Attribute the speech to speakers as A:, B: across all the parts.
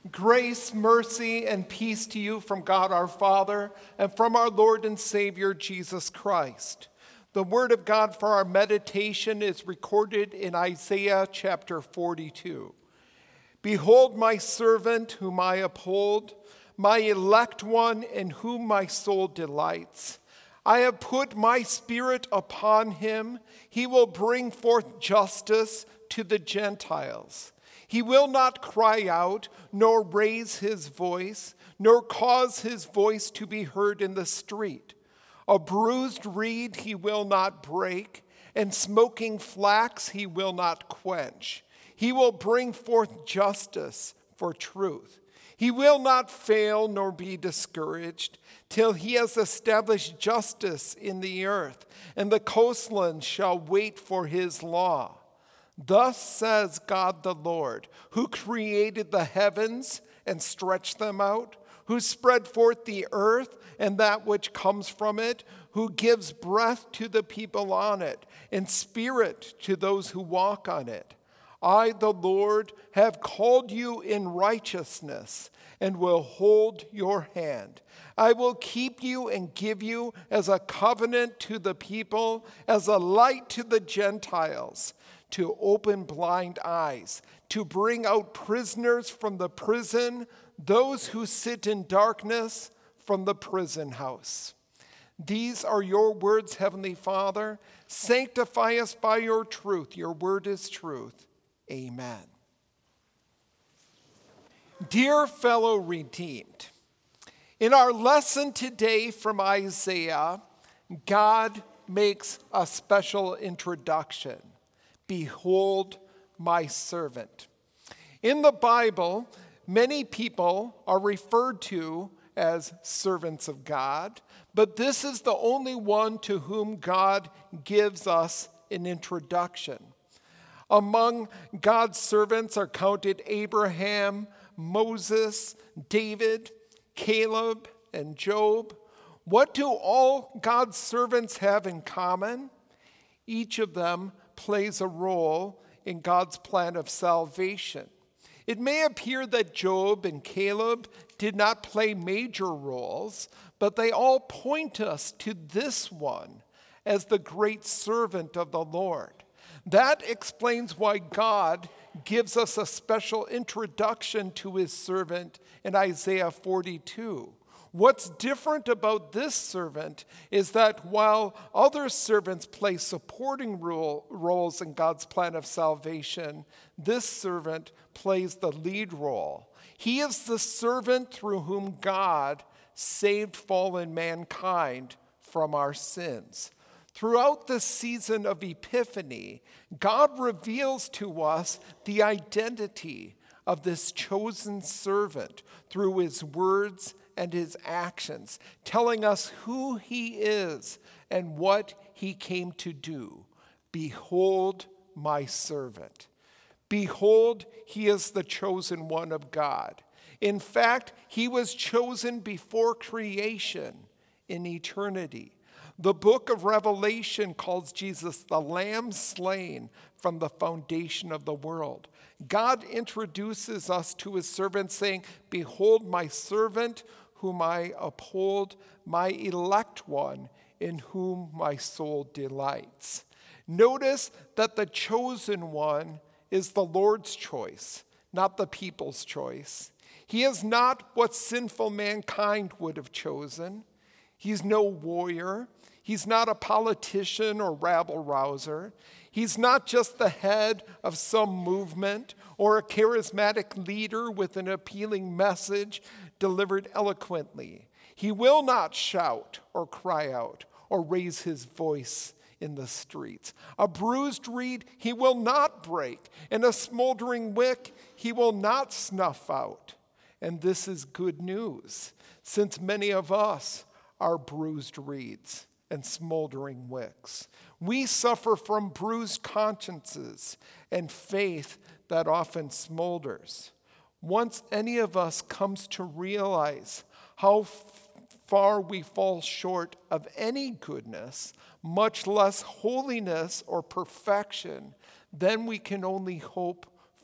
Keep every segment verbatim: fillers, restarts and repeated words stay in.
A: Grace, mercy, and peace to you from God our Father and from our Lord and Savior Jesus Christ. The word of God for our meditation is recorded in Isaiah chapter forty-two. Behold my servant whom I uphold, my elect one in whom my soul delights. I have put my spirit upon him. He will bring forth justice to the Gentiles. He will not cry out, nor raise his voice, nor cause his voice to be heard in the street. A bruised reed he will not break, and smoking flax he will not quench. He will bring forth justice for truth. He will not fail nor be discouraged till he has established justice in the earth, and the coastlands shall wait for his law. Thus says God the Lord, who created the heavens and stretched them out, who spread forth the earth and that which comes from it, who gives breath to the people on it, and spirit to those who walk on it. I, the Lord, have called you in righteousness and will hold your hand. I will keep you and give you as a covenant to the people, as a light to the Gentiles, to open blind eyes, to bring out prisoners from the prison, those who sit in darkness from the prison house. These are your words, Heavenly Father. Sanctify us by your truth. Your word is truth. Amen. Dear fellow redeemed, in our lesson today from Isaiah, God makes a special introduction. Behold my servant. In the Bible, many people are referred to as servants of God, but this is the only one to whom God gives us an introduction. Among God's servants are counted Abraham, Moses, David, Caleb, and Job. What do all God's servants have in common? Each of them plays a role in God's plan of salvation. It may appear that Job and Caleb did not play major roles, but they all point us to this one as the great servant of the Lord. That explains why God gives us a special introduction to his servant in Isaiah forty-two. What's different about this servant is that while other servants play supporting role, roles in God's plan of salvation, this servant plays the lead role. He is the servant through whom God saved fallen mankind from our sins. Throughout the season of Epiphany, God reveals to us the identity of this chosen servant through his words and his actions, telling us who he is and what he came to do. Behold my servant. Behold, he is the chosen one of God. In fact, he was chosen before creation in eternity. The book of Revelation calls Jesus the Lamb slain from the foundation of the world. God introduces us to his servant saying, behold my servant whom I uphold, my elect one in whom my soul delights. Notice that the chosen one is the Lord's choice, not the people's choice. He is not what sinful mankind would have chosen. He's no warrior. He's not a politician or rabble-rouser. He's not just the head of some movement or a charismatic leader with an appealing message delivered eloquently. He will not shout or cry out or raise his voice in the streets. A bruised reed he will not break, and a smoldering wick he will not snuff out. And this is good news, since many of us are bruised reeds and smoldering wicks. We suffer from bruised consciences and faith that often smolders. Once any of us comes to realize how f- far we fall short of any goodness, much less holiness or perfection, then we can only hope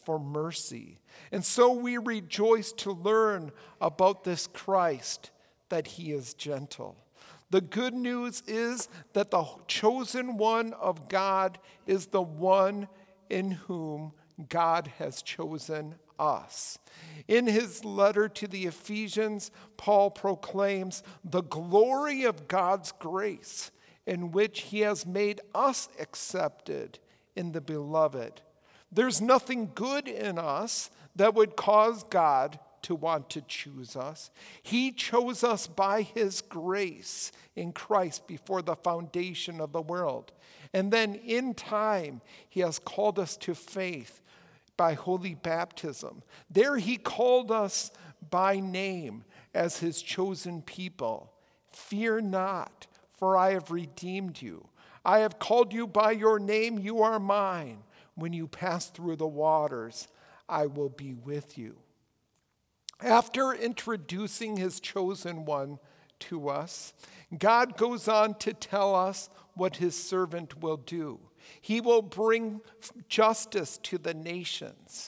A: for mercy. And so we rejoice to learn about this Christ, that he is gentle. The good news is that the chosen one of God is the one in whom God has chosen us. In his letter to the Ephesians, Paul proclaims the glory of God's grace, in which he has made us accepted in the beloved. There's nothing good in us that would cause God to want to choose us. He chose us by his grace in Christ before the foundation of the world. And then in time, he has called us to faith by holy baptism. There he called us by name as his chosen people. Fear not, for I have redeemed you. I have called you by your name, you are mine. When you pass through the waters, I will be with you. After introducing his chosen one to us, God goes on to tell us what his servant will do. He will bring justice to the nations.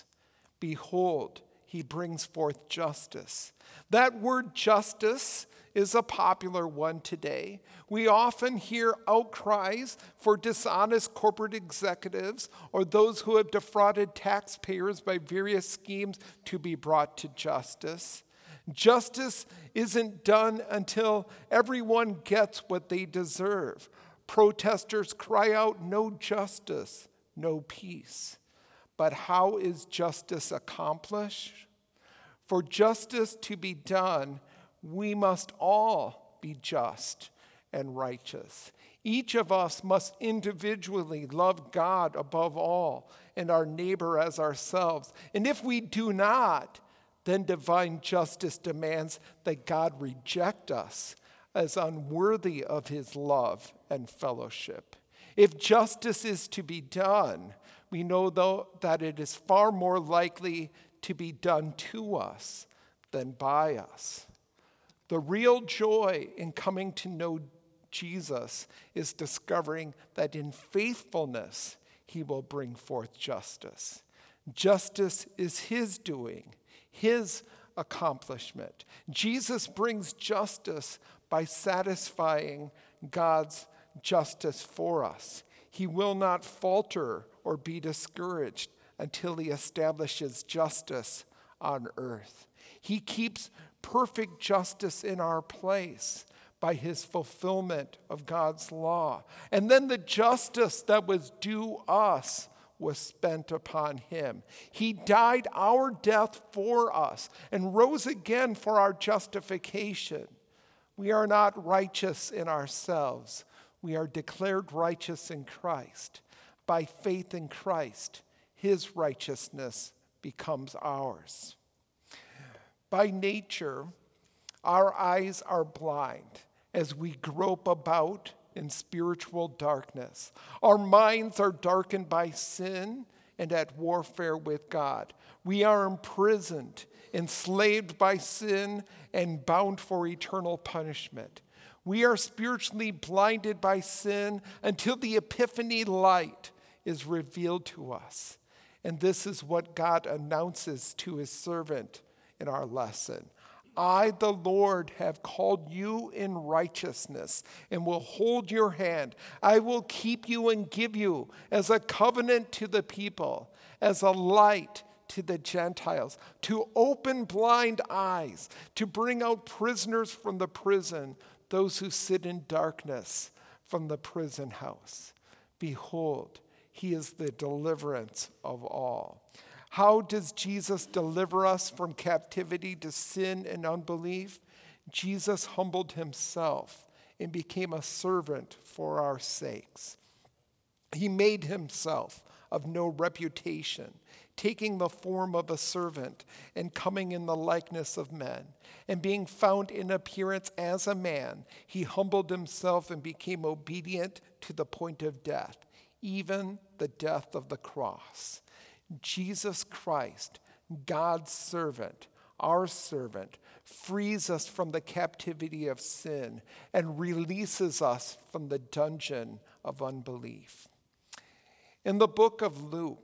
A: Behold, he brings forth justice. That word justice is a popular one today. We often hear outcries for dishonest corporate executives or those who have defrauded taxpayers by various schemes to be brought to justice. Justice isn't done until everyone gets what they deserve. Protesters cry out, "No justice, no peace." But how is justice accomplished? For justice to be done, we must all be just and righteous. Each of us must individually love God above all and our neighbor as ourselves. And if we do not, then divine justice demands that God reject us as unworthy of his love and fellowship. If justice is to be done, we know though that it is far more likely to be done to us than by us. The real joy in coming to know Jesus is discovering that in faithfulness, he will bring forth justice. Justice is his doing, his accomplishment. Jesus brings justice by satisfying God's justice for us. He will not falter or be discouraged until he establishes justice on earth. He keeps perfect justice in our place by his fulfillment of God's law. And then the justice that was due us was spent upon him. He died our death for us and rose again for our justification. We are not righteous in ourselves. We are declared righteous in Christ. By faith in Christ, his righteousness becomes ours. By nature, our eyes are blind as we grope about in spiritual darkness. Our minds are darkened by sin and at warfare with God. We are imprisoned, enslaved by sin, and bound for eternal punishment. We are spiritually blinded by sin until the epiphany light is revealed to us. And this is what God announces to his servant in our lesson. I, the Lord, have called you in righteousness and will hold your hand. I will keep you and give you as a covenant to the people, as a light to the Gentiles, to open blind eyes, to bring out prisoners from the prison, those who sit in darkness from the prison house. Behold, he is the deliverance of all. How does Jesus deliver us from captivity to sin and unbelief? Jesus humbled himself and became a servant for our sakes. He made himself of no reputation, taking the form of a servant and coming in the likeness of men. And being found in appearance as a man, he humbled himself and became obedient to the point of death, even the death of the cross. Jesus Christ, God's servant, our servant, frees us from the captivity of sin and releases us from the dungeon of unbelief. In the book of Luke,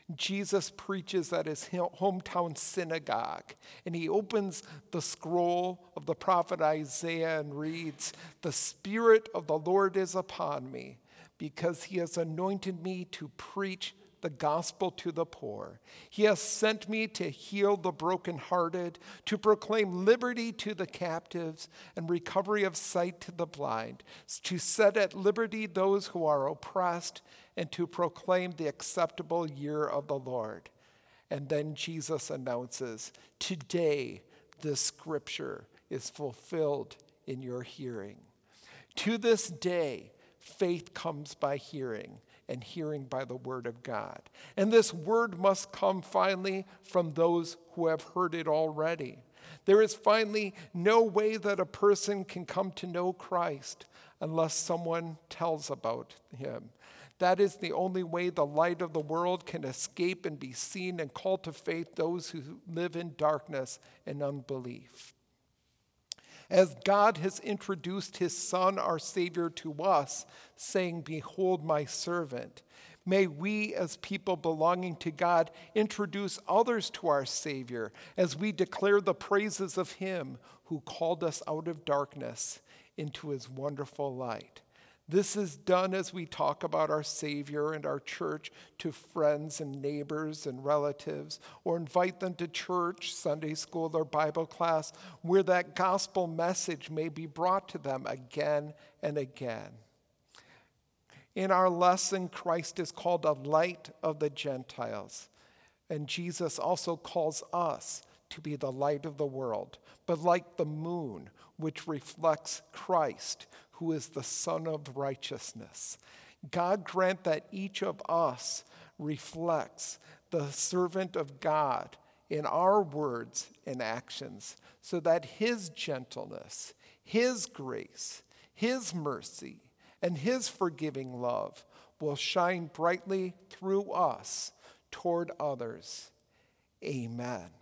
A: Jesus preaches at his hometown synagogue, and he opens the scroll of the prophet Isaiah and reads, "The Spirit of the Lord is upon me, because he has anointed me to preach the gospel to the poor. He has sent me to heal the brokenhearted, to proclaim liberty to the captives and recovery of sight to the blind, to set at liberty those who are oppressed, and to proclaim the acceptable year of the Lord." And then Jesus announces, "Today this scripture is fulfilled in your hearing." To this day, faith comes by hearing, and hearing by the word of God. And this word must come finally from those who have heard it already. There is finally no way that a person can come to know Christ unless someone tells about him. That is the only way the light of the world can escape and be seen and call to faith those who live in darkness and unbelief. As God has introduced his Son, our Savior, to us, saying, "Behold my servant," may we as people belonging to God introduce others to our Savior as we declare the praises of him who called us out of darkness into his wonderful light. This is done as we talk about our Savior and our church to friends and neighbors and relatives, or invite them to church, Sunday school, or Bible class, where that gospel message may be brought to them again and again. In our lesson, Christ is called a light of the Gentiles, and Jesus also calls us to be the light of the world, but like the moon, which reflects Christ, who is the Son of righteousness. God grant that each of us reflects the servant of God in our words and actions, so that his gentleness, his grace, his mercy, and his forgiving love will shine brightly through us toward others. Amen.